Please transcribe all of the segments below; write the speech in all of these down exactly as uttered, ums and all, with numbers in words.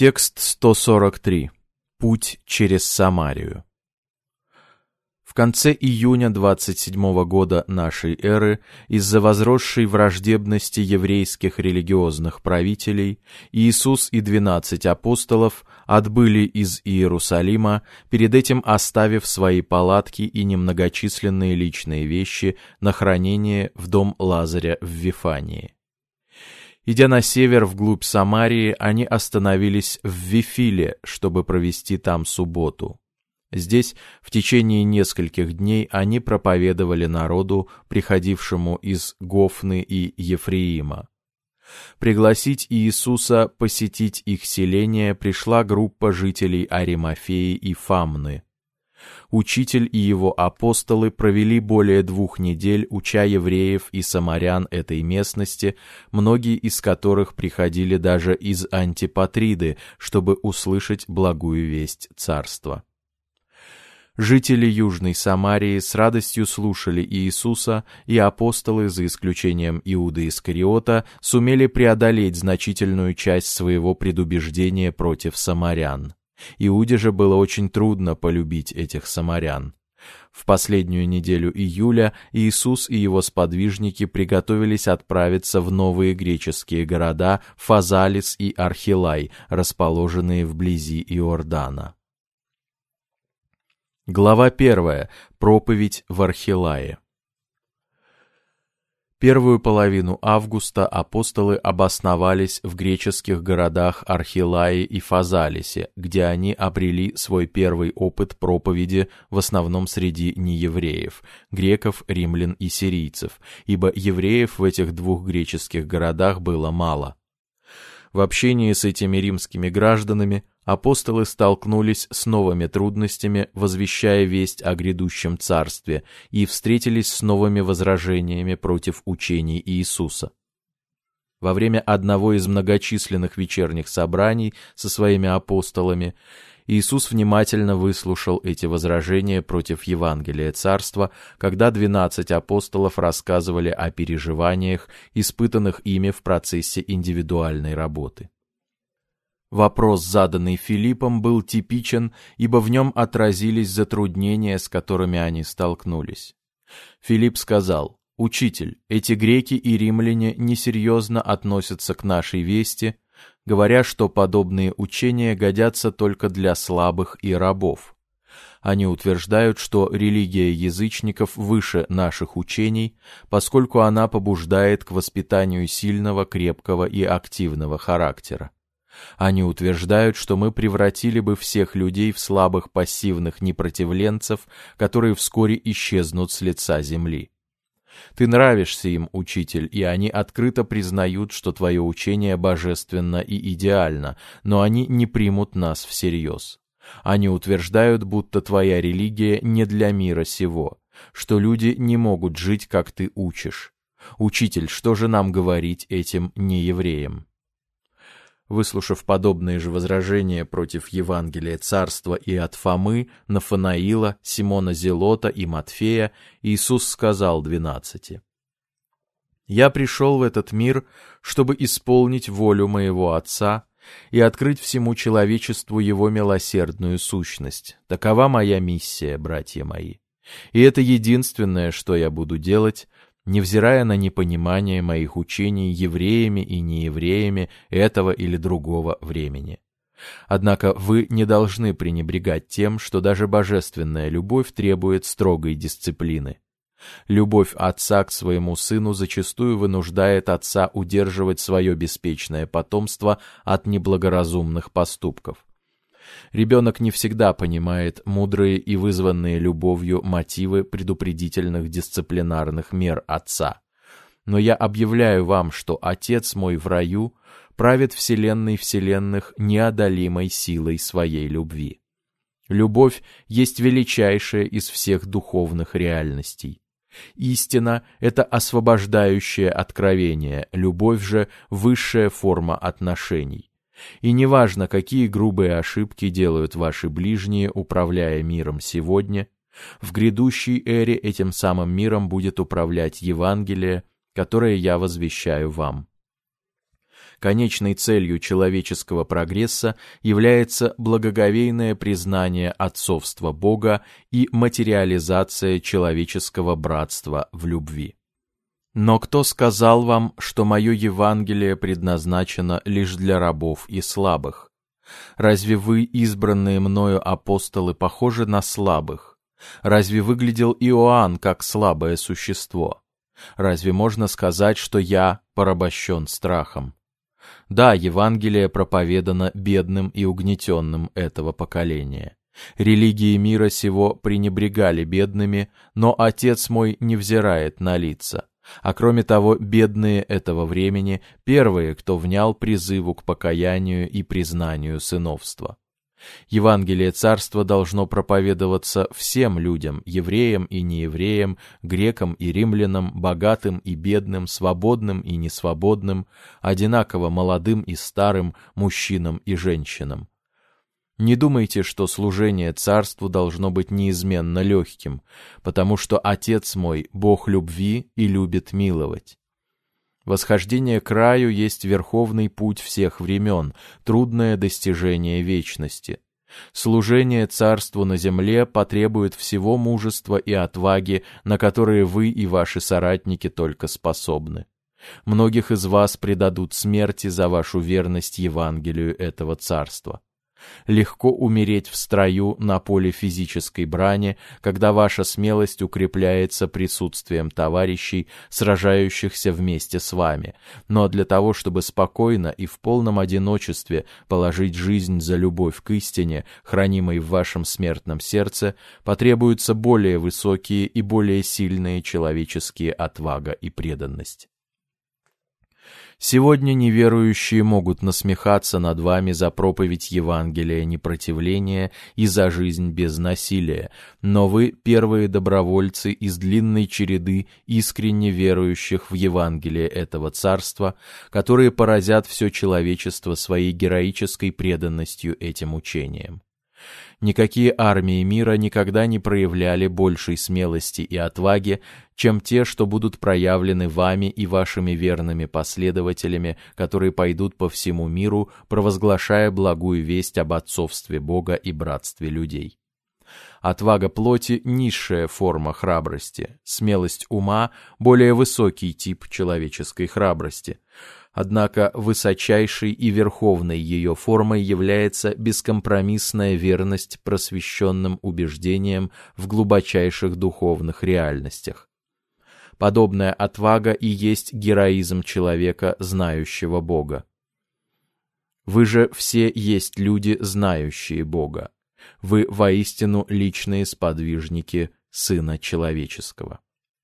Текст сто сорок три. Путь через Самарию. В конце июня двадцать седьмого года нашей эры из-за возросшей враждебности еврейских религиозных правителей Иисус и двенадцать апостолов отбыли из Иерусалима, перед этим оставив свои палатки и немногочисленные личные вещи на хранение в дом Лазаря в Вифании. Идя на север вглубь Самарии, они остановились в Вифиле, чтобы провести там субботу. Здесь в течение нескольких дней они проповедовали народу, приходившему из Гофны и Ефреима. Пригласить Иисуса посетить их селение пришла группа жителей Аримафеи и Фамны. Учитель и его апостолы провели более двух недель, уча евреев и самарян этой местности, многие из которых приходили даже из Антипатриды, чтобы услышать благую весть царства. Жители Южной Самарии с радостью слушали Иисуса, и апостолы, за исключением Иуды Искариота, сумели преодолеть значительную часть своего предубеждения против самарян. Иуде же было очень трудно полюбить этих самарян. В последнюю неделю июля Иисус и его сподвижники приготовились отправиться в новые греческие города Фазалис и Архилай, расположенные вблизи Иордана. Глава первая. Проповедь в Архилае. Первую половину августа апостолы обосновались в греческих городах Архилае и Фазалисе, где они обрели свой первый опыт проповеди в основном среди неевреев, греков, римлян и сирийцев, ибо евреев в этих двух греческих городах было мало. В общении с этими римскими гражданами апостолы столкнулись с новыми трудностями, возвещая весть о грядущем царстве, и встретились с новыми возражениями против учений Иисуса. Во время одного из многочисленных вечерних собраний со своими апостолами Иисус внимательно выслушал эти возражения против Евангелия Царства, когда двенадцать апостолов рассказывали о переживаниях, испытанных ими в процессе индивидуальной работы. Вопрос, заданный Филиппом, был типичен, ибо в нем отразились затруднения, с которыми они столкнулись. Филипп сказал: «Учитель, эти греки и римляне несерьезно относятся к нашей вести, говоря, что подобные учения годятся только для слабых и рабов. Они утверждают, что религия язычников выше наших учений, поскольку она побуждает к воспитанию сильного, крепкого и активного характера. Они утверждают, что мы превратили бы всех людей в слабых пассивных непротивленцев, которые вскоре исчезнут с лица земли. Ты нравишься им, учитель, и они открыто признают, что твое учение божественно и идеально, но они не примут нас всерьез. Они утверждают, будто твоя религия не для мира сего, что люди не могут жить, как ты учишь. Учитель, что же нам говорить этим неевреям?» Выслушав подобные же возражения против Евангелия Царства и от Фомы, Нафанаила, Симона Зелота и Матфея, Иисус сказал двенадцати: «Я пришел в этот мир, чтобы исполнить волю моего Отца и открыть всему человечеству его милосердную сущность. Такова моя миссия, братья мои. И это единственное, что я буду делать, невзирая на непонимание моих учений евреями и неевреями этого или другого времени. Однако вы не должны пренебрегать тем, что даже божественная любовь требует строгой дисциплины. Любовь отца к своему сыну зачастую вынуждает отца удерживать свое беспечное потомство от неблагоразумных поступков. Ребенок не всегда понимает мудрые и вызванные любовью мотивы предупредительных дисциплинарных мер отца. Но я объявляю вам, что Отец мой в раю правит вселенной вселенных неодолимой силой своей любви. Любовь есть величайшая из всех духовных реальностей. Истина — это освобождающее откровение, любовь же — высшая форма отношений. И неважно, какие грубые ошибки делают ваши ближние, управляя миром сегодня, в грядущей эре этим самым миром будет управлять Евангелие, которое я возвещаю вам. Конечной целью человеческого прогресса является благоговейное признание отцовства Бога и материализация человеческого братства в любви. Но кто сказал вам, что мое Евангелие предназначено лишь для рабов и слабых? Разве вы, избранные мною апостолы, похожи на слабых? Разве выглядел Иоанн как слабое существо? Разве можно сказать, что я порабощен страхом? Да, Евангелие проповедано бедным и угнетенным этого поколения. Религии мира сего пренебрегали бедными, но Отец мой не взирает на лица. А кроме того, бедные этого времени — первые, кто внял призыву к покаянию и признанию сыновства. Евангелие Царства должно проповедоваться всем людям, евреям и неевреям, грекам и римлянам, богатым и бедным, свободным и несвободным, одинаково молодым и старым, мужчинам и женщинам. Не думайте, что служение Царству должно быть неизменно легким, потому что Отец мой — Бог любви и любит миловать. Восхождение к раю есть верховный путь всех времен, трудное достижение вечности. Служение Царству на земле потребует всего мужества и отваги, на которые вы и ваши соратники только способны. Многих из вас предадут смерти за вашу верность Евангелию этого Царства. Легко умереть в строю на поле физической брани, когда ваша смелость укрепляется присутствием товарищей, сражающихся вместе с вами. Но для того, чтобы спокойно и в полном одиночестве положить жизнь за любовь к истине, хранимой в вашем смертном сердце, потребуются более высокие и более сильные человеческие отвага и преданность. Сегодня неверующие могут насмехаться над вами за проповедь Евангелия непротивления и за жизнь без насилия, но вы первые добровольцы из длинной череды искренне верующих в Евангелие этого Царства, которые поразят все человечество своей героической преданностью этим учениям. Никакие армии мира никогда не проявляли большей смелости и отваги, чем те, что будут проявлены вами и вашими верными последователями, которые пойдут по всему миру, провозглашая благую весть об отцовстве Бога и братстве людей. Отвага плоти — низшая форма храбрости, смелость ума — более высокий тип человеческой храбрости. Однако высочайшей и верховной ее формой является бескомпромиссная верность просвещенным убеждениям в глубочайших духовных реальностях. Подобная отвага и есть героизм человека, знающего Бога. Вы же все есть люди, знающие Бога. Вы воистину личные сподвижники Сына Человеческого.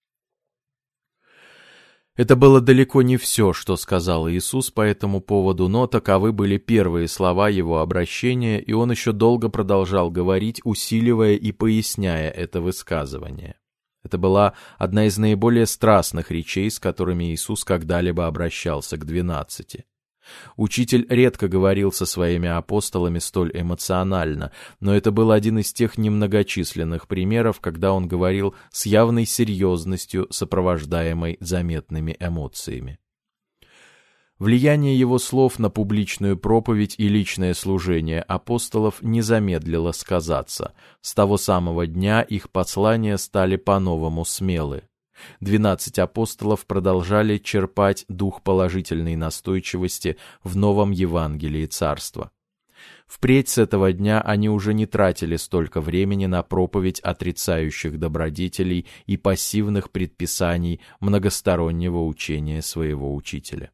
Это было далеко не все, что сказал Иисус по этому поводу, но таковы были первые слова его обращения, и он еще долго продолжал говорить, усиливая и поясняя это высказывание. Это была одна из наиболее страстных речей, с которыми Иисус когда-либо обращался к двенадцати. Учитель редко говорил со своими апостолами столь эмоционально, но это был один из тех немногочисленных примеров, когда он говорил с явной серьезностью, сопровождаемой заметными эмоциями. Влияние его слов на публичную проповедь и личное служение апостолов не замедлило сказаться. С того самого дня их послания стали по-новому смелы. Двенадцать апостолов продолжали черпать дух положительной настойчивости в новом Евангелии Царства. Впредь с этого дня они уже не тратили столько времени на проповедь отрицающих добродетелей и пассивных предписаний многостороннего учения своего учителя.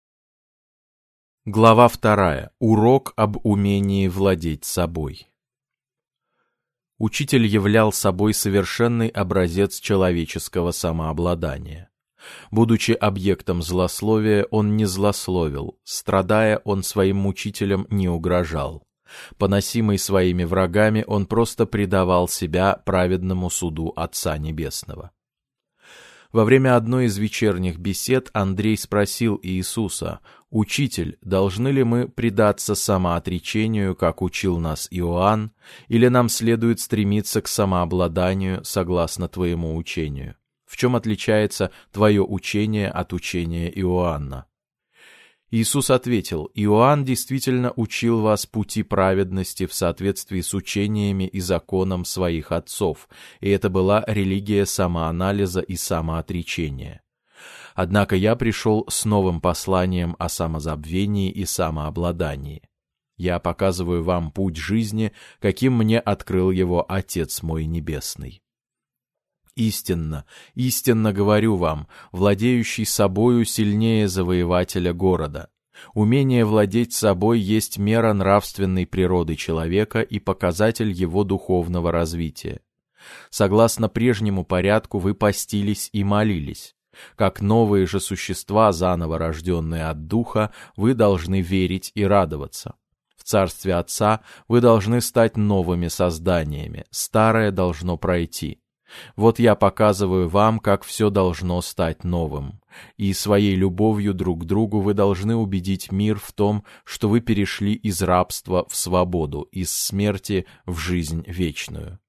Глава вторая. Урок об умении владеть собой. Учитель являл собой совершенный образец человеческого самообладания. Будучи объектом злословия, он не злословил, страдая, он своим мучителям не угрожал. Поносимый своими врагами, он просто предавал себя праведному суду Отца Небесного. Во время одной из вечерних бесед Андрей спросил Иисуса: «Учитель, должны ли мы предаться самоотречению, как учил нас Иоанн, или нам следует стремиться к самообладанию согласно твоему учению? В чем отличается твое учение от учения Иоанна?» Иисус ответил: «Иоанн действительно учил вас пути праведности в соответствии с учениями и законом своих отцов, и это была религия самоанализа и самоотречения. Однако я пришел с новым посланием о самозабвении и самообладании. Я показываю вам путь жизни, каким мне открыл его Отец мой Небесный. Истинно, истинно говорю вам, владеющий собою сильнее завоевателя города. Умение владеть собой есть мера нравственной природы человека и показатель его духовного развития. Согласно прежнему порядку вы постились и молились. Как новые же существа, заново рожденные от Духа, вы должны верить и радоваться. В Царстве Отца вы должны стать новыми созданиями, старое должно пройти. Вот я показываю вам, как все должно стать новым. И своей любовью друг к другу вы должны убедить мир в том, что вы перешли из рабства в свободу, из смерти в жизнь вечную.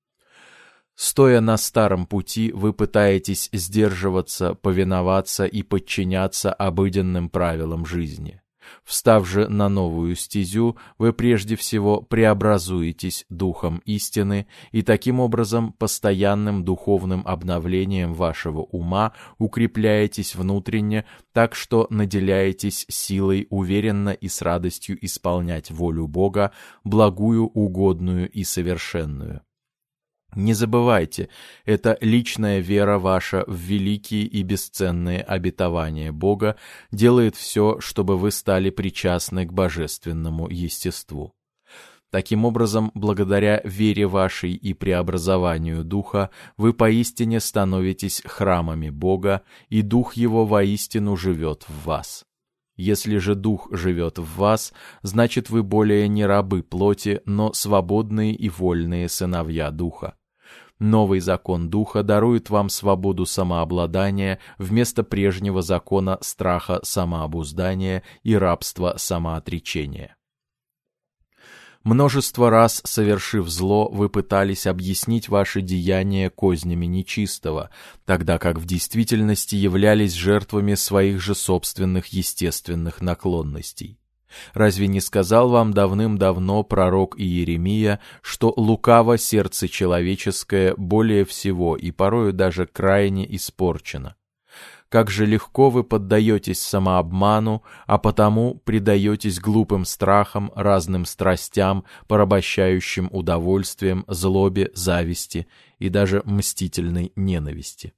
Стоя на старом пути, вы пытаетесь сдерживаться, повиноваться и подчиняться обыденным правилам жизни. Встав же на новую стезю, вы прежде всего преобразуетесь духом истины и таким образом постоянным духовным обновлением вашего ума укрепляетесь внутренне, так что наделяетесь силой уверенно и с радостью исполнять волю Бога, благую, угодную и совершенную. Не забывайте, это личная вера ваша в великие и бесценные обетования Бога делает все, чтобы вы стали причастны к божественному естеству. Таким образом, благодаря вере вашей и преобразованию Духа, вы поистине становитесь храмами Бога, и Дух Его воистину живет в вас. Если же Дух живет в вас, значит вы более не рабы плоти, но свободные и вольные сыновья Духа. Новый закон Духа дарует вам свободу самообладания вместо прежнего закона страха самообуздания и рабства самоотречения. Множество раз, совершив зло, вы пытались объяснить ваши деяния кознями нечистого, тогда как в действительности являлись жертвами своих же собственных естественных наклонностей. Разве не сказал вам давным-давно пророк Иеремия, что лукаво сердце человеческое более всего и порою даже крайне испорчено? Как же легко вы поддаетесь самообману, а потому предаетесь глупым страхам, разным страстям, порабощающим удовольствием, злобе, зависти и даже мстительной ненависти.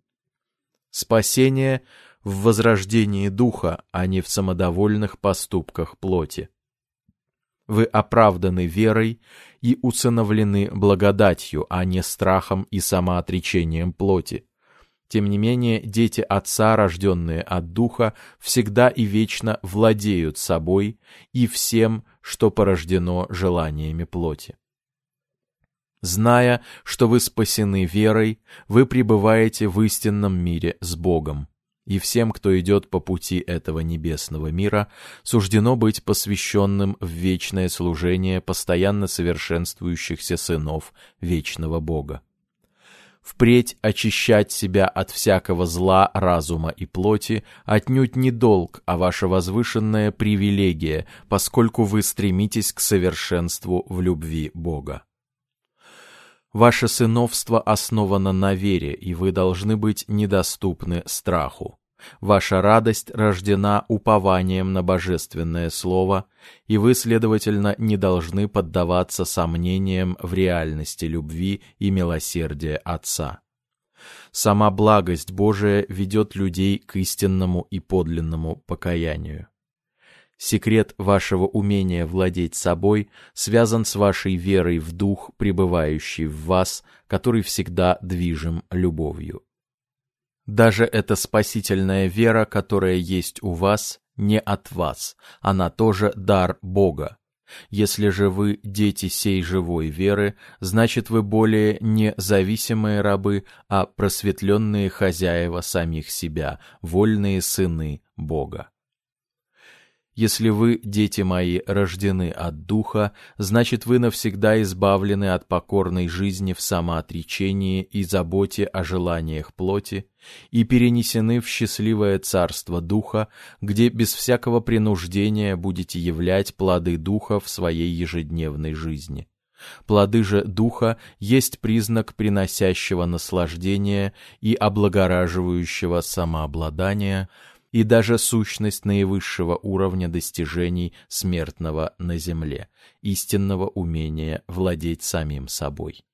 Спасение в возрождении духа, а не в самодовольных поступках плоти. Вы оправданы верой и усыновлены благодатью, а не страхом и самоотречением плоти. Тем не менее, дети Отца, рожденные от Духа, всегда и вечно владеют собой и всем, что порождено желаниями плоти. Зная, что вы спасены верой, вы пребываете в истинном мире с Богом. И всем, кто идет по пути этого небесного мира, суждено быть посвященным в вечное служение постоянно совершенствующихся сынов вечного Бога. Впредь очищать себя от всякого зла разума и плоти отнюдь не долг, а ваша возвышенная привилегия, поскольку вы стремитесь к совершенству в любви Бога. Ваше сыновство основано на вере, и вы должны быть недоступны страху. Ваша радость рождена упованием на божественное слово, и вы, следовательно, не должны поддаваться сомнениям в реальности любви и милосердия Отца. Сама благость Божия ведет людей к истинному и подлинному покаянию. Секрет вашего умения владеть собой связан с вашей верой в Дух, пребывающий в вас, который всегда движим любовью. Даже эта спасительная вера, которая есть у вас, не от вас, она тоже дар Бога. Если же вы дети сей живой веры, значит вы более не зависимые рабы, а просветленные хозяева самих себя, вольные сыны Бога. Если вы, дети мои, рождены от Духа, значит вы навсегда избавлены от покорной жизни в самоотречении и заботе о желаниях плоти и перенесены в счастливое царство Духа, где без всякого принуждения будете являть плоды Духа в своей ежедневной жизни. Плоды же Духа есть признак приносящего наслаждения и облагораживающего самообладания, и даже сущность наивысшего уровня достижений смертного на земле, истинного умения владеть самим собой.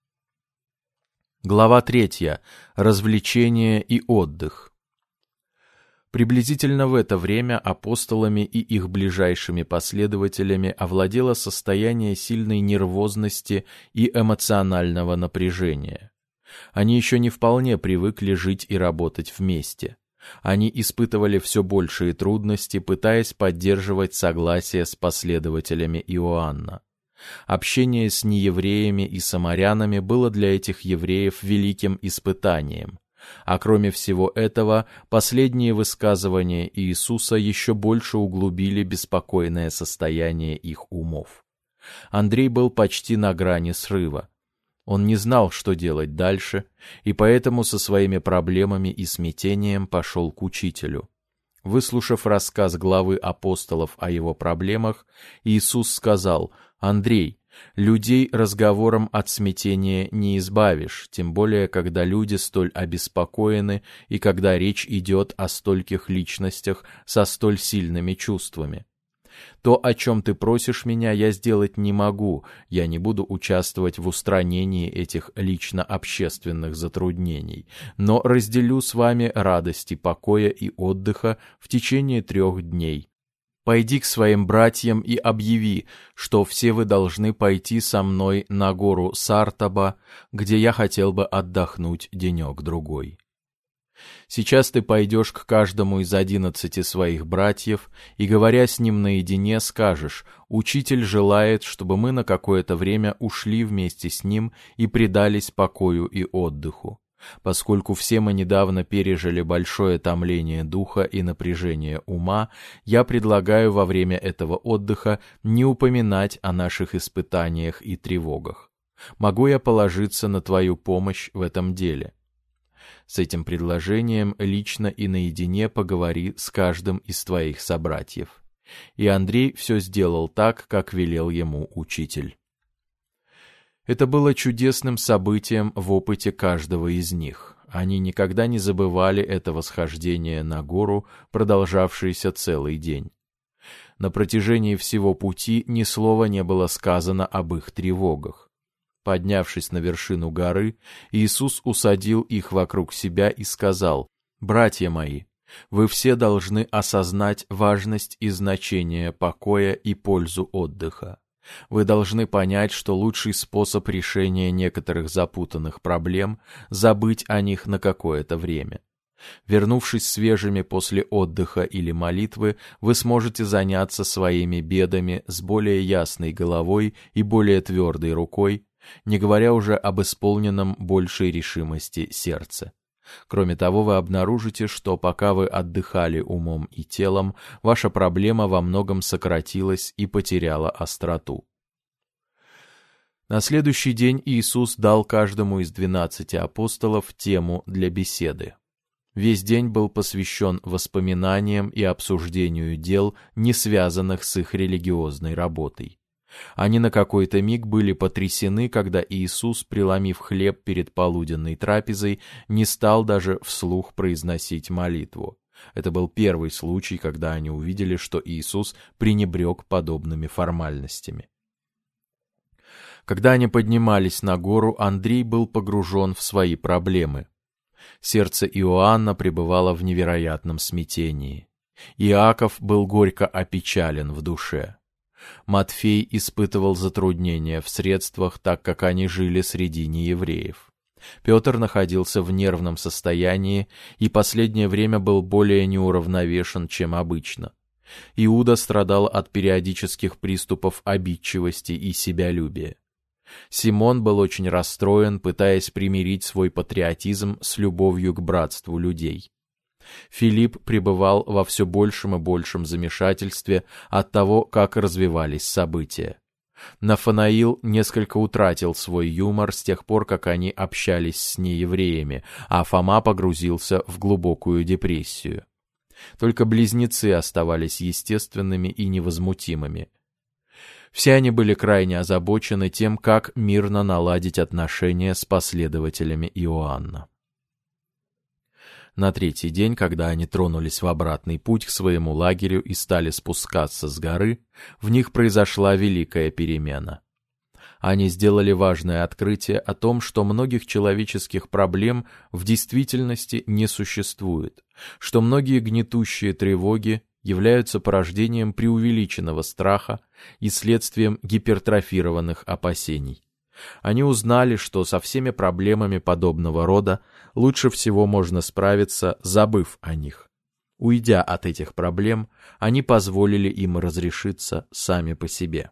Глава третья. Развлечение и отдых. Приблизительно в это время апостолами и их ближайшими последователями овладело состояние сильной нервозности и эмоционального напряжения. Они еще не вполне привыкли жить и работать вместе. Они испытывали все большие трудности, пытаясь поддерживать согласие с последователями Иоанна. Общение с неевреями и самарянами было для этих евреев великим испытанием. А кроме всего этого, последние высказывания Иисуса еще больше углубили беспокойное состояние их умов. Андрей был почти на грани срыва. Он не знал, что делать дальше, и поэтому со своими проблемами и смятением пошел к учителю. Выслушав рассказ главы апостолов о его проблемах, Иисус сказал: «Андрей, людей разговором от смятения не избавишь, тем более, когда люди столь обеспокоены и когда речь идет о стольких личностях со столь сильными чувствами. То, о чем ты просишь меня, я сделать не могу, я не буду участвовать в устранении этих лично-общественных затруднений, но разделю с вами радости покоя и отдыха в течение трех дней. Пойди к своим братьям и объяви, что все вы должны пойти со мной на гору Сартаба, где я хотел бы отдохнуть денек-другой. Сейчас ты пойдешь к каждому из одиннадцати своих братьев и, говоря с ним наедине, скажешь: «Учитель желает, чтобы мы на какое-то время ушли вместе с ним и предались покою и отдыху. Поскольку все мы недавно пережили большое томление духа и напряжение ума, я предлагаю во время этого отдыха не упоминать о наших испытаниях и тревогах. Могу я положиться на твою помощь в этом деле?» С этим предложением лично и наедине поговори с каждым из твоих собратьев. И Андрей все сделал так, как велел ему учитель. Это было чудесным событием в опыте каждого из них. Они никогда не забывали это восхождение на гору, продолжавшееся целый день. На протяжении всего пути ни слова не было сказано об их тревогах. Поднявшись на вершину горы, Иисус усадил их вокруг себя и сказал: «Братья мои, вы все должны осознать важность и значение покоя и пользу отдыха. Вы должны понять, что лучший способ решения некоторых запутанных проблем — забыть о них на какое-то время. Вернувшись свежими после отдыха или молитвы, вы сможете заняться своими бедами с более ясной головой и более твердой рукой, не говоря уже об исполненном большей решимости сердце. Кроме того, вы обнаружите, что пока вы отдыхали умом и телом, ваша проблема во многом сократилась и потеряла остроту». На следующий день Иисус дал каждому из двенадцати апостолов тему для беседы. Весь день был посвящен воспоминаниям и обсуждению дел, не связанных с их религиозной работой. Они на какой-то миг были потрясены, когда Иисус, преломив хлеб перед полуденной трапезой, не стал даже вслух произносить молитву. Это был первый случай, когда они увидели, что Иисус пренебрег подобными формальностями. Когда они поднимались на гору, Андрей был погружен в свои проблемы. Сердце Иоанна пребывало в невероятном смятении. Иаков был горько опечален в душе. Матфей испытывал затруднения в средствах, так как они жили среди неевреев. Петр находился в нервном состоянии и последнее время был более неуравновешен, чем обычно. Иуда страдал от периодических приступов обидчивости и себялюбия. Симон был очень расстроен, пытаясь примирить свой патриотизм с любовью к братству людей. Филипп пребывал во все большем и большем замешательстве от того, как развивались события. Нафанаил несколько утратил свой юмор с тех пор, как они общались с неевреями, а Фома погрузился в глубокую депрессию. Только близнецы оставались естественными и невозмутимыми. Все они были крайне озабочены тем, как мирно наладить отношения с последователями Иоанна. На третий день, когда они тронулись в обратный путь к своему лагерю и стали спускаться с горы, в них произошла великая перемена. Они сделали важное открытие о том, что многих человеческих проблем в действительности не существует, что многие гнетущие тревоги являются порождением преувеличенного страха и следствием гипертрофированных опасений. Они узнали, что со всеми проблемами подобного рода лучше всего можно справиться, забыв о них. Уйдя от этих проблем, они позволили им разрешиться сами по себе.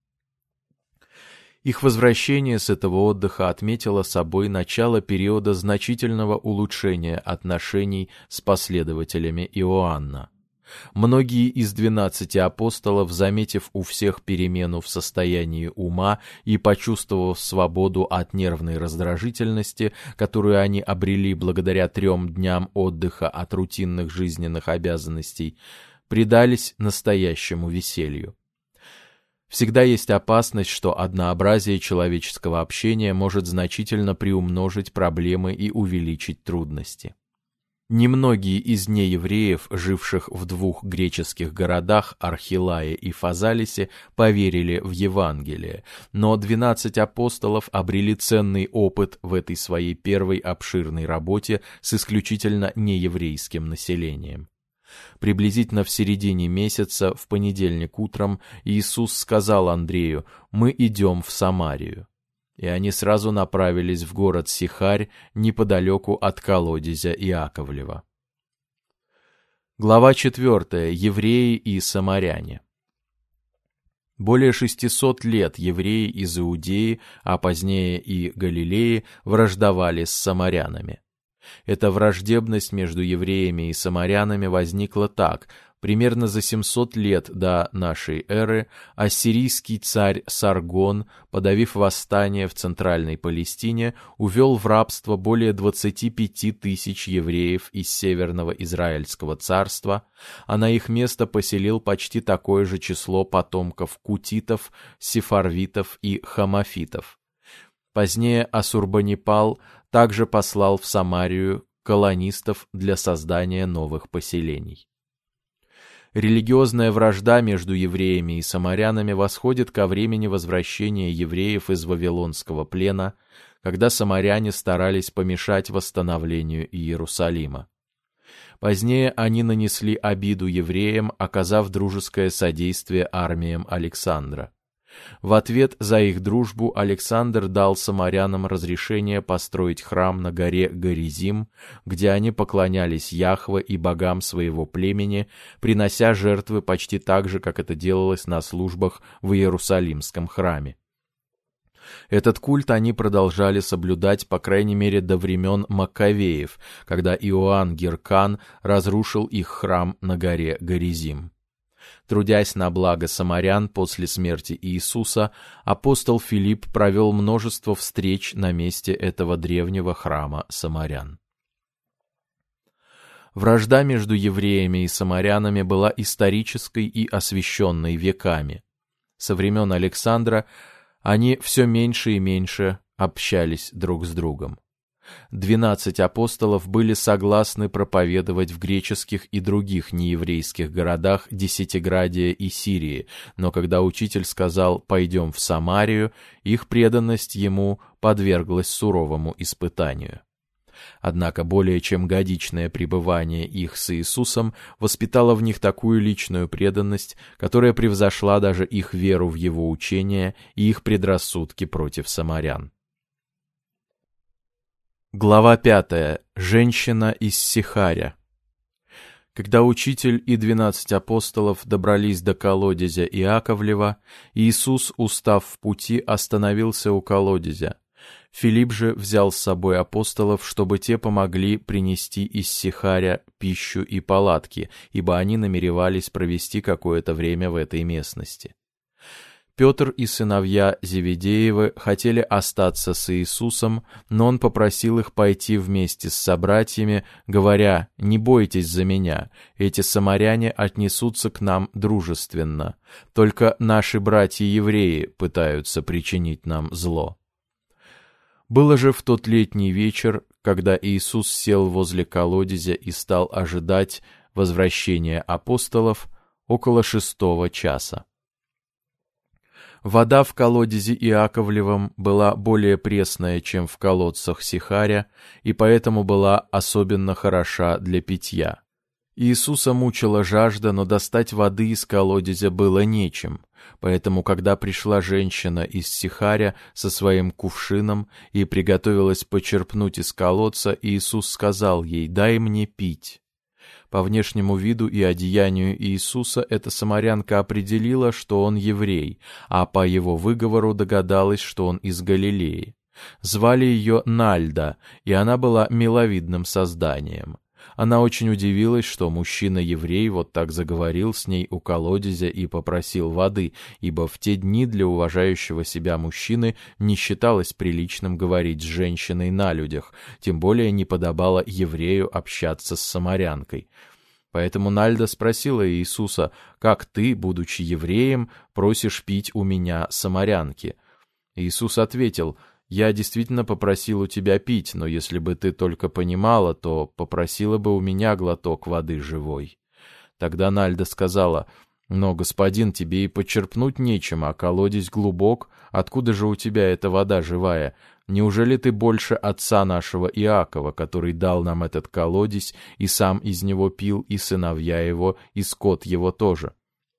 Их возвращение с этого отдыха отметило собой начало периода значительного улучшения отношений с последователями Иоанна. Многие из двенадцати апостолов, заметив у всех перемену в состоянии ума и почувствовав свободу от нервной раздражительности, которую они обрели благодаря трем дням отдыха от рутинных жизненных обязанностей, предались настоящему веселью. Всегда есть опасность, что однообразие человеческого общения может значительно приумножить проблемы и увеличить трудности. Немногие из неевреев, живших в двух греческих городах Архилае и Фазалисе, поверили в Евангелие, но двенадцать апостолов обрели ценный опыт в этой своей первой обширной работе с исключительно нееврейским населением. Приблизительно в середине месяца, в понедельник утром, Иисус сказал Андрею: «Мы идем в Самарию». И они сразу направились в город Сихарь, неподалеку от колодезя Иаковлева. Глава четвертая. Евреи и самаряне. Более шестисот лет евреи из Иудеи, а позднее и Галилеи, враждовали с самарянами. Эта враждебность между евреями и самарянами возникла так: примерно за семьсот лет до нашей эры ассирийский царь Саргон, подавив восстание в Центральной Палестине, увел в рабство более двадцати пяти тысяч евреев из Северного Израильского царства, а на их место поселил почти такое же число потомков кутитов, сефарвитов и хамафитов. Позднее Ассурбанипал также послал в Самарию колонистов для создания новых поселений. Религиозная вражда между евреями и самарянами восходит ко времени возвращения евреев из Вавилонского плена, когда самаряне старались помешать восстановлению Иерусалима. Позднее они нанесли обиду евреям, оказав дружеское содействие армиям Александра. В ответ за их дружбу Александр дал самарянам разрешение построить храм на горе Горизим, где они поклонялись Яхве и богам своего племени, принося жертвы почти так же, как это делалось на службах в Иерусалимском храме. Этот культ они продолжали соблюдать, по крайней мере, до времен Маккавеев, когда Иоанн Гиркан разрушил их храм на горе Горизим. Трудясь на благо самарян после смерти Иисуса, апостол Филипп провел множество встреч на месте этого древнего храма самарян. Вражда между евреями и самарянами была исторической и освященной веками. Со времен Александра они все меньше и меньше общались друг с другом. Двенадцать апостолов были согласны проповедовать в греческих и других нееврейских городах Десятиградия и Сирии, но когда учитель сказал «пойдем в Самарию», их преданность ему подверглась суровому испытанию. Однако более чем годичное пребывание их с Иисусом воспитало в них такую личную преданность, которая превзошла даже их веру в его учение и их предрассудки против самарян. Глава пятая. Женщина из Сихаря. Когда учитель и двенадцать апостолов добрались до колодезя Иаковлева, Иисус, устав в пути, остановился у колодезя. Филипп же взял с собой апостолов, чтобы те помогли принести из Сихаря пищу и палатки, ибо они намеревались провести какое-то время в этой местности. Петр и сыновья Зеведеевы хотели остаться с Иисусом, но он попросил их пойти вместе с собратьями, говоря: «Не бойтесь за меня, эти самаряне отнесутся к нам дружественно, только наши братья-евреи пытаются причинить нам зло». Было же в тот летний вечер, когда Иисус сел возле колодезя и стал ожидать возвращения апостолов, около шестого часа. Вода в колодезе Иаковлевом была более пресная, чем в колодцах Сихаря, и поэтому была особенно хороша для питья. Иисуса мучила жажда, но достать воды из колодезя было нечем, поэтому, когда пришла женщина из Сихаря со своим кувшином и приготовилась почерпнуть из колодца, Иисус сказал ей: «Дай мне пить». По внешнему виду и одеянию Иисуса эта самарянка определила, что он еврей, а по его выговору догадалась, что он из Галилеи. Звали ее Нальда, и она была миловидным созданием. Она очень удивилась, что мужчина-еврей вот так заговорил с ней у колодезя и попросил воды, ибо в те дни для уважающего себя мужчины не считалось приличным говорить с женщиной на людях, тем более не подобало еврею общаться с самарянкой. Поэтому Нальда спросила Иисуса: «Как ты, будучи евреем, просишь пить у меня самарянки?» Иисус ответил: «Я действительно попросил у тебя пить, но если бы ты только понимала, то попросила бы у меня глоток воды живой». Тогда Нальда сказала: «Но, господин, тебе и почерпнуть нечем, а колодезь глубок, откуда же у тебя эта вода живая? Неужели ты больше отца нашего Иакова, который дал нам этот колодезь, и сам из него пил, и сыновья его, и скот его тоже?»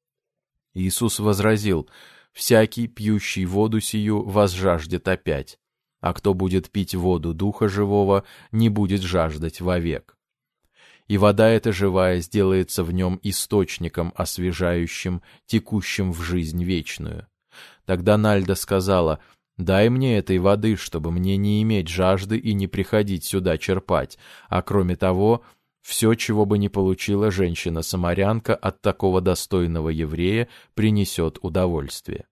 Иисус возразил: «Всякий, пьющий воду сию, возжаждет опять, а кто будет пить воду Духа Живого, не будет жаждать вовек. И вода эта живая сделается в нем источником освежающим, текущим в жизнь вечную». Тогда Нальда сказала: «Дай мне этой воды, чтобы мне не иметь жажды и не приходить сюда черпать, а кроме того, все, чего бы ни получила женщина-самарянка от такого достойного еврея, принесет удовольствие».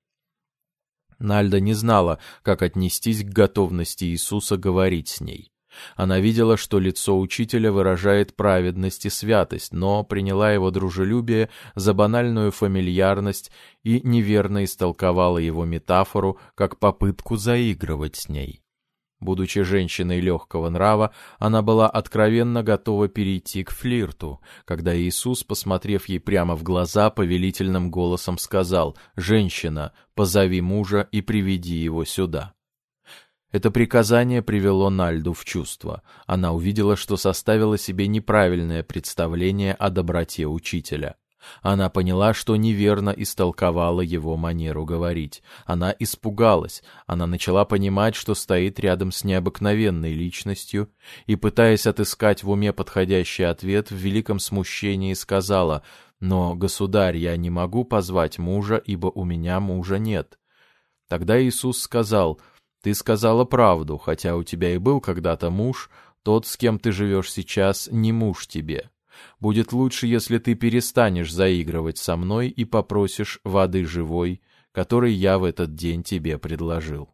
Нальда не знала, как отнестись к готовности Иисуса говорить с ней. Она видела, что лицо учителя выражает праведность и святость, но приняла его дружелюбие за банальную фамильярность и неверно истолковала его метафору как попытку заигрывать с ней. Будучи женщиной легкого нрава, она была откровенно готова перейти к флирту, когда Иисус, посмотрев ей прямо в глаза, повелительным голосом сказал: «Женщина, позови мужа и приведи его сюда». Это приказание привело Нальду в чувство. Она увидела, что составила себе неправильное представление о доброте учителя. Она поняла, что неверно истолковала его манеру говорить. Она испугалась, она начала понимать, что стоит рядом с необыкновенной личностью, и, пытаясь отыскать в уме подходящий ответ, в великом смущении сказала: «Но, государь, я не могу позвать мужа, ибо у меня мужа нет». Тогда Иисус сказал: «Ты сказала правду, хотя у тебя и был когда-то муж, тот, с кем ты живешь сейчас, не муж тебе. Будет лучше, если ты перестанешь заигрывать со мной и попросишь воды живой, которой я в этот день тебе предложил».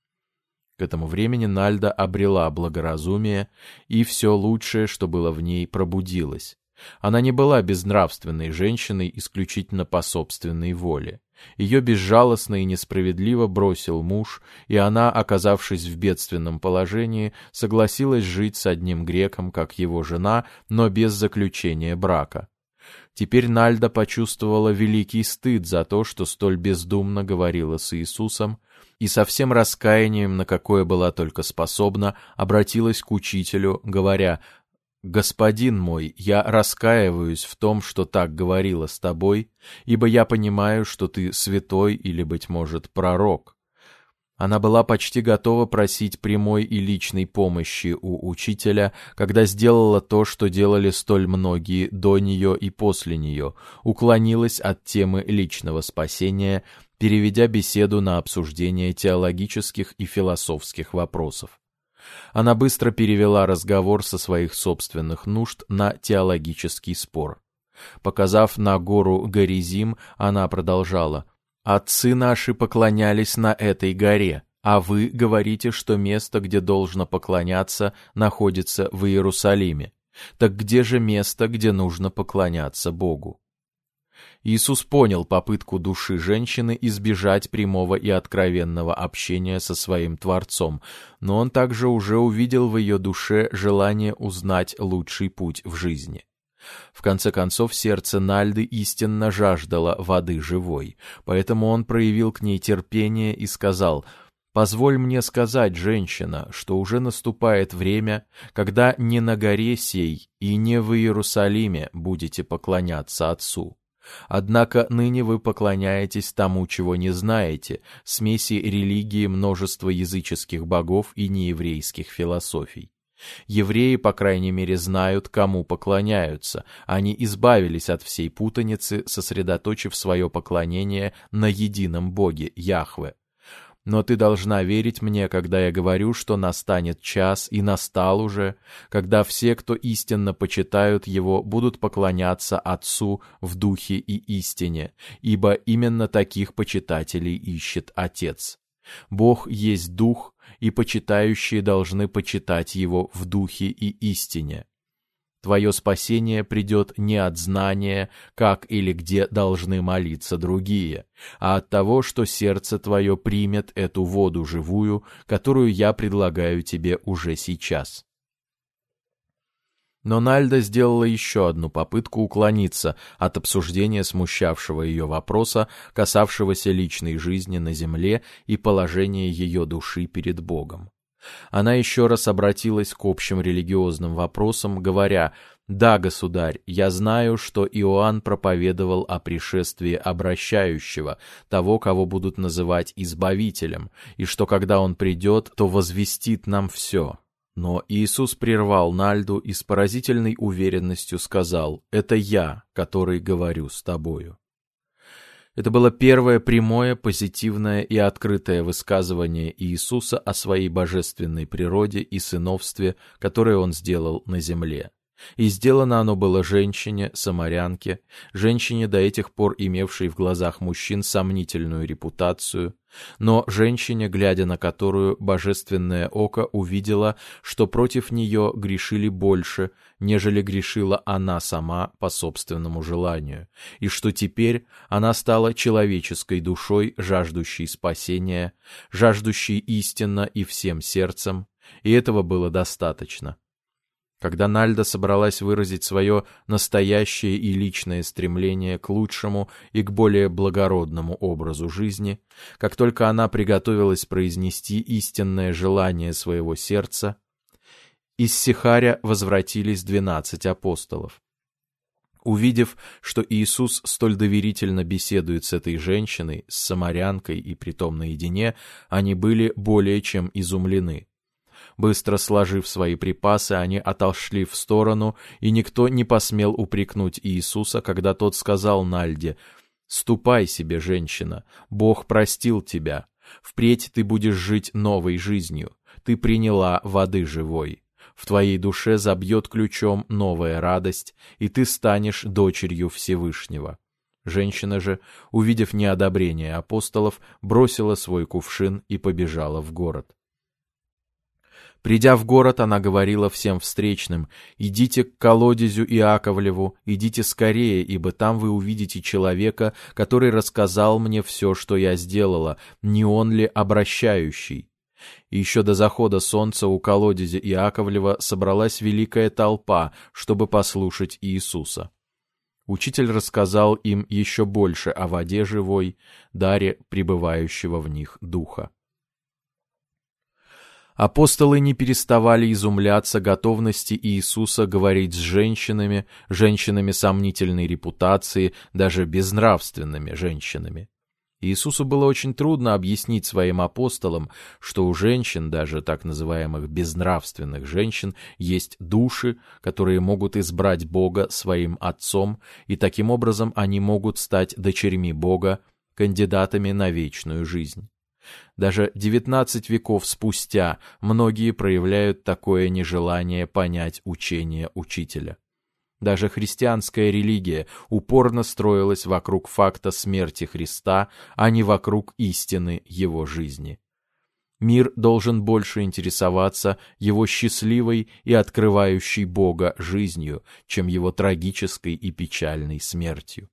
К этому времени Нальда обрела благоразумие, и все лучшее, что было в ней, пробудилось. Она не была безнравственной женщиной исключительно по собственной воле. Ее безжалостно и несправедливо бросил муж, и она, оказавшись в бедственном положении, согласилась жить с одним греком, как его жена, но без заключения брака. Теперь Нальда почувствовала великий стыд за то, что столь бездумно говорила с Иисусом, и со всем раскаянием, на какое была только способна, обратилась к учителю, говоря: «Господин мой, я раскаиваюсь в том, что так говорила с тобой, ибо я понимаю, что ты святой или, быть может, пророк». Она была почти готова просить прямой и личной помощи у учителя, когда сделала то, что делали столь многие до нее и после нее, уклонилась от темы личного спасения, переведя беседу на обсуждение теологических и философских вопросов. Она быстро перевела разговор со своих собственных нужд на теологический спор. Показав на гору Горизим, она продолжала: «Отцы наши поклонялись на этой горе, а вы говорите, что место, где должно поклоняться, находится в Иерусалиме. Так где же место, где нужно поклоняться Богу?» Иисус понял попытку души женщины избежать прямого и откровенного общения со своим Творцом, но он также уже увидел в ее душе желание узнать лучший путь в жизни. В конце концов, сердце Нальды истинно жаждало воды живой, поэтому он проявил к ней терпение и сказал: «Позволь мне сказать, женщина, что уже наступает время, когда не на горе сей и не в Иерусалиме будете поклоняться Отцу. Однако ныне вы поклоняетесь тому, чего не знаете, смеси религии множества языческих богов и нееврейских философий. Евреи, по крайней мере, знают, кому поклоняются. Они избавились от всей путаницы, сосредоточив свое поклонение на едином Боге, Яхве. Но ты должна верить мне, когда я говорю, что настанет час, и настал уже, когда все, кто истинно почитают Его, будут поклоняться Отцу в духе и истине, ибо именно таких почитателей ищет Отец. Бог есть Дух, и почитающие должны почитать Его в духе и истине. Твое спасение придет не от знания, как или где должны молиться другие, а от того, что сердце твое примет эту воду живую, которую я предлагаю тебе уже сейчас». Но Нальда сделала еще одну попытку уклониться от обсуждения смущавшего ее вопроса, касавшегося личной жизни на земле и положения ее души перед Богом. Она еще раз обратилась к общим религиозным вопросам, говоря: «Да, государь, я знаю, что Иоанн проповедовал о пришествии обращающего, того, кого будут называть Избавителем, и что когда он придет, то возвестит нам все». Но Иисус прервал Нальду и с поразительной уверенностью сказал: «Это я, который говорю с тобою». Это было первое прямое, позитивное и открытое высказывание Иисуса о своей божественной природе и сыновстве, которое он сделал на земле. И сделано оно было женщине, самарянке, женщине, до этих пор имевшей в глазах мужчин сомнительную репутацию, но женщине, глядя на которую божественное око увидело, что против нее грешили больше, нежели грешила она сама по собственному желанию, и что теперь она стала человеческой душой, жаждущей спасения, жаждущей истинно и всем сердцем, и этого было достаточно. Когда Нальда собралась выразить свое настоящее и личное стремление к лучшему и к более благородному образу жизни, как только она приготовилась произнести истинное желание своего сердца, из Сихаря возвратились двенадцать апостолов. Увидев, что Иисус столь доверительно беседует с этой женщиной, с самарянкой и притом наедине, они были более чем изумлены. Быстро сложив свои припасы, они отошли в сторону, и никто не посмел упрекнуть Иисуса, когда тот сказал Нальде: «Ступай себе, женщина, Бог простил тебя. Впредь ты будешь жить новой жизнью. Ты приняла воды живой. В твоей душе забьет ключом новая радость, и ты станешь дочерью Всевышнего». Женщина же, увидев неодобрение апостолов, бросила свой кувшин и побежала в город. Придя в город, она говорила всем встречным: «Идите к колодезю Иаковлеву, идите скорее, ибо там вы увидите человека, который рассказал мне все, что я сделала, не он ли обращающий?» И еще до захода солнца у колодезя Иаковлева собралась великая толпа, чтобы послушать Иисуса. Учитель рассказал им еще больше о воде живой, даре пребывающего в них Духа. Апостолы не переставали изумляться готовности Иисуса говорить с женщинами, женщинами сомнительной репутации, даже безнравственными женщинами. Иисусу было очень трудно объяснить своим апостолам, что у женщин, даже так называемых безнравственных женщин, есть души, которые могут избрать Бога своим Отцом, и таким образом они могут стать дочерьми Бога, кандидатами на вечную жизнь. Даже девятнадцать веков спустя многие проявляют такое нежелание понять учение учителя. Даже христианская религия упорно строилась вокруг факта смерти Христа, а не вокруг истины его жизни. Мир должен больше интересоваться его счастливой и открывающей Бога жизнью, чем его трагической и печальной смертью.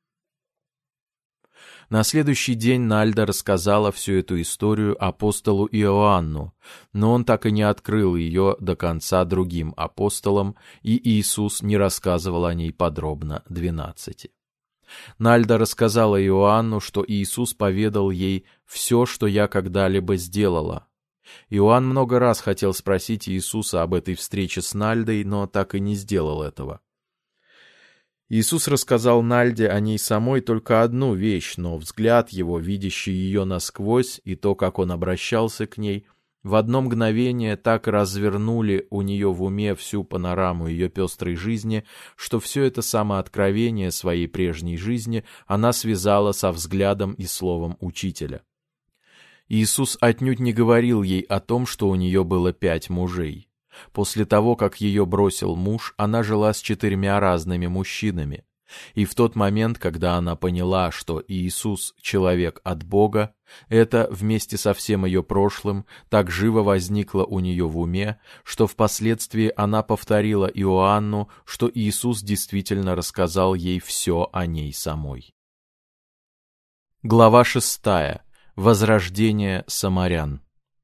На следующий день Нальда рассказала всю эту историю апостолу Иоанну, но он так и не открыл ее до конца другим апостолам, и Иисус не рассказывал о ней подробно двенадцати. Нальда рассказала Иоанну, что Иисус поведал ей все, что я когда-либо сделала. Иоанн много раз хотел спросить Иисуса об этой встрече с Нальдой, но так и не сделал этого. Иисус рассказал Нальде о ней самой только одну вещь, но взгляд его, видящий ее насквозь, и то, как он обращался к ней, в одно мгновение так развернули у нее в уме всю панораму ее пестрой жизни, что все это самооткровение своей прежней жизни она связала со взглядом и словом учителя. Иисус отнюдь не говорил ей о том, что у нее было пять мужей. После того, как ее бросил муж, она жила с четырьмя разными мужчинами. И в тот момент, когда она поняла, что Иисус — человек от Бога, это, вместе со всем ее прошлым, так живо возникло у нее в уме, что впоследствии она повторила Иоанну, что Иисус действительно рассказал ей все о ней самой. Глава шестая. Возрождение самарян.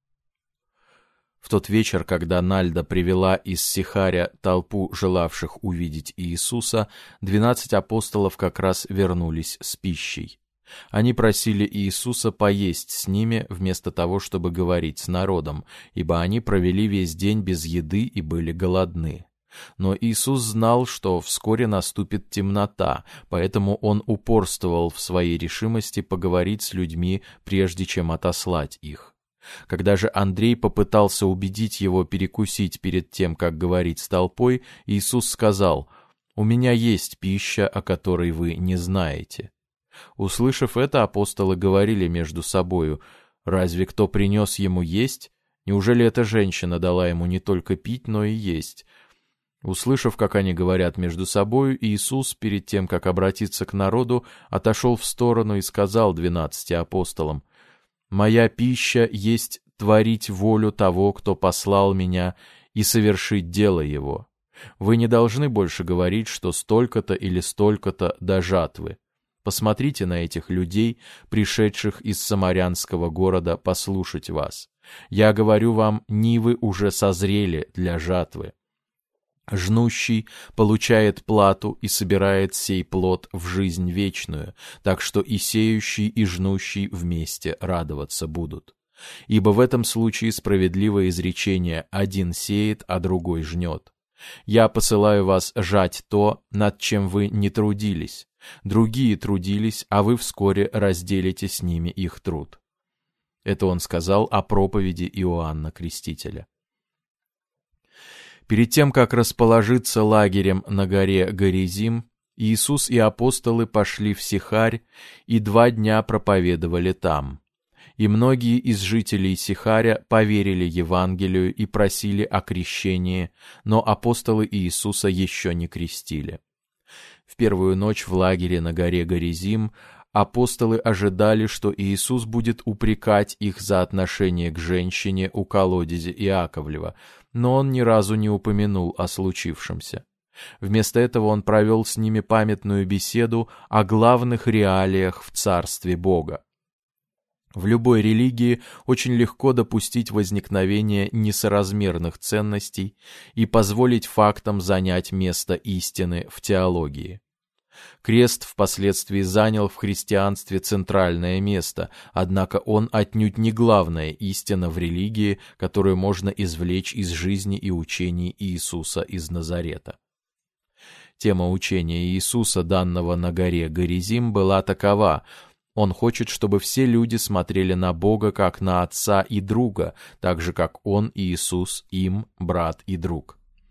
В тот вечер, когда Нальда привела из Сихаря толпу желавших увидеть Иисуса, двенадцать апостолов как раз вернулись с пищей. Они просили Иисуса поесть с ними, вместо того, чтобы говорить с народом, ибо они провели весь день без еды и были голодны. Но Иисус знал, что вскоре наступит темнота, поэтому Он упорствовал в своей решимости поговорить с людьми, прежде чем отослать их. Когда же Андрей попытался убедить его перекусить перед тем, как говорить с толпой, Иисус сказал: «У меня есть пища, о которой вы не знаете». Услышав это, апостолы говорили между собою: «Разве кто принес ему есть? Неужели эта женщина дала ему не только пить, но и есть?» Услышав, как они говорят между собою, Иисус, перед тем, как обратиться к народу, отошел в сторону и сказал двенадцати апостолам: «Моя пища есть творить волю того, кто послал меня, и совершить дело его. Вы не должны больше говорить, что столько-то или столько-то до жатвы. Посмотрите на этих людей, пришедших из самарянского города послушать вас. Я говорю вам, нивы уже созрели для жатвы. Жнущий получает плату и собирает сей плод в жизнь вечную, так что и сеющий, и жнущий вместе радоваться будут. Ибо в этом случае справедливое изречение «один сеет, а другой жнет». Я посылаю вас жать то, над чем вы не трудились. Другие трудились, а вы вскоре разделите с ними их труд». Это он сказал о проповеди Иоанна Крестителя. Перед тем, как расположиться лагерем на горе Горизим, Иисус и апостолы пошли в Сихарь и два дня проповедовали там. И многие из жителей Сихаря поверили Евангелию и просили о крещении, но апостолы Иисуса еще не крестили. В первую ночь в лагере на горе Горизим апостолы ожидали, что Иисус будет упрекать их за отношение к женщине у колодезя Иаковлева, но он ни разу не упомянул о случившемся. Вместо этого он провел с ними памятную беседу о главных реалиях в Царстве Бога. В любой религии очень легко допустить возникновение несоразмерных ценностей и позволить фактам занять место истины в теологии. Крест впоследствии занял в христианстве центральное место, однако он отнюдь не главная истина в религии, которую можно извлечь из жизни и учений Иисуса из Назарета. Тема учения Иисуса, данного на горе Горизим, была такова: Он хочет, чтобы все люди смотрели на Бога как на Отца и Друга, так же, как Он, Иисус, им брат и друг.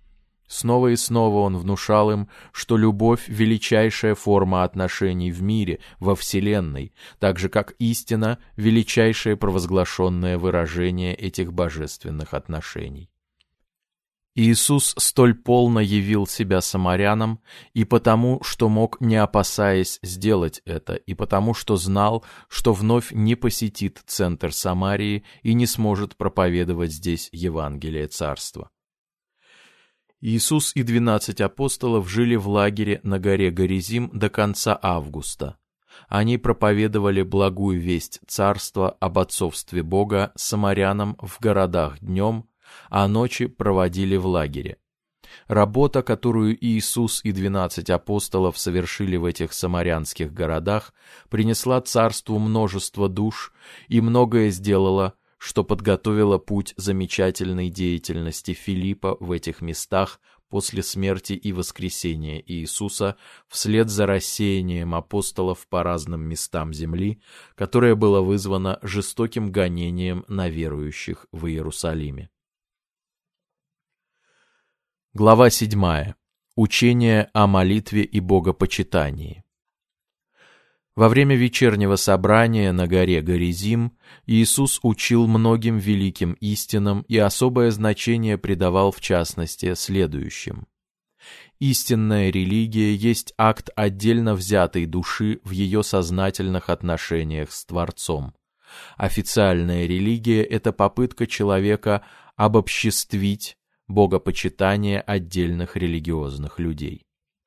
Снова и снова он внушал им, что любовь — величайшая форма отношений в мире, во Вселенной, так же как истина — величайшее провозглашенное выражение этих божественных отношений. Иисус столь полно явил себя самарянам и потому, что мог, не опасаясь, сделать это, и потому, что знал, что вновь не посетит центр Самарии и не сможет проповедовать здесь Евангелие Царства. Иисус и двенадцать апостолов жили в лагере на горе Горизим до конца августа. Они проповедовали благую весть Царства об отцовстве Бога самарянам в городах днем, а ночи проводили в лагере. Работа, которую Иисус и двенадцать апостолов совершили в этих самарянских городах, принесла Царству множество душ и многое сделала, что подготовило путь замечательной деятельности Филиппа в этих местах после смерти и воскресения Иисуса вслед за рассеянием апостолов по разным местам земли, которое было вызвано жестоким гонением на верующих в Иерусалиме. Глава седьмая. Учение о молитве и богопочитании. Во время вечернего собрания на горе Горизим Иисус учил многим великим истинам и особое значение придавал в частности следующим. Истинная религия есть акт отдельно взятой души в ее сознательных отношениях с Творцом. Официальная религия — это попытка человека обобществить богопочитание отдельных религиозных людей.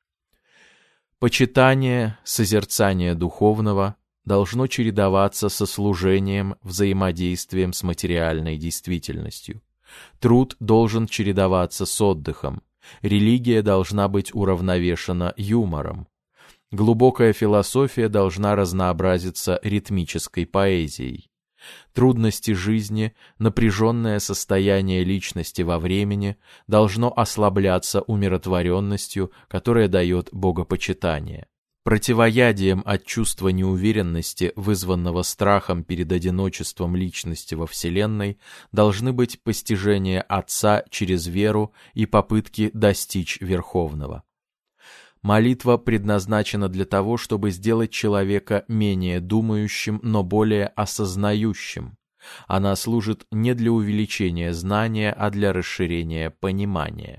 Почитание, созерцание духовного должно чередоваться со служением, взаимодействием с материальной действительностью. Труд должен чередоваться с отдыхом. Религия должна быть уравновешена юмором. Глубокая философия должна разнообразиться ритмической поэзией. Трудности жизни, напряженное состояние личности во времени должно ослабляться умиротворенностью, которая дает богопочитание. Противоядием от чувства неуверенности, вызванного страхом перед одиночеством личности во Вселенной, должны быть постижение Отца через веру и попытки достичь Верховного. Молитва предназначена для того, чтобы сделать человека менее думающим, но более осознающим. Она служит не для увеличения знания, а для расширения понимания.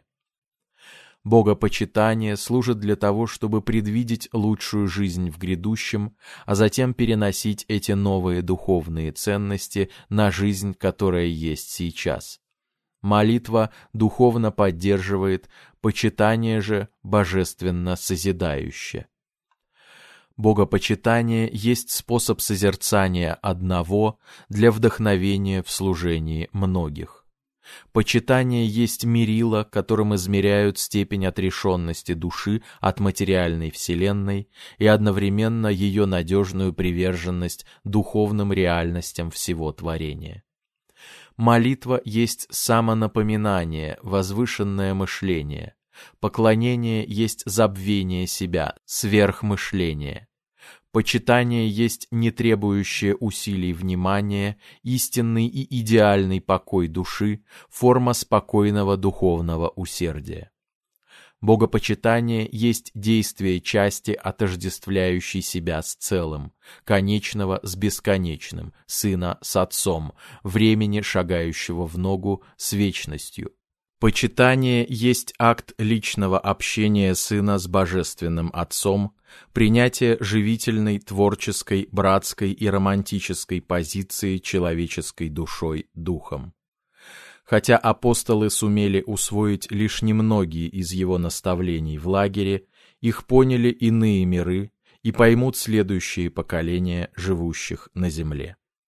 Богопочитание служит для того, чтобы предвидеть лучшую жизнь в грядущем, а затем переносить эти новые духовные ценности на жизнь, которая есть сейчас. Молитва духовно поддерживает, почитание же божественно созидающе. Богопочитание есть способ созерцания одного для вдохновения в служении многих. Почитание есть мерило, которым измеряют степень отрешенности души от материальной вселенной и одновременно ее надежную приверженность духовным реальностям всего творения. Молитва есть самонапоминание, возвышенное мышление. Поклонение есть забвение себя, сверхмышление. Почитание есть не требующее усилий внимание, истинный и идеальный покой души, форма спокойного духовного усердия. Богопочитание есть действие части, отождествляющей себя с целым, конечного с бесконечным, сына с отцом, времени, шагающего в ногу с вечностью. Почитание есть акт личного общения сына с божественным отцом, принятие живительной, творческой, братской и романтической позиции человеческой душой духом. Хотя апостолы сумели усвоить лишь немногие из его наставлений в лагере, их поняли иные миры и поймут следующие поколения живущих на земле.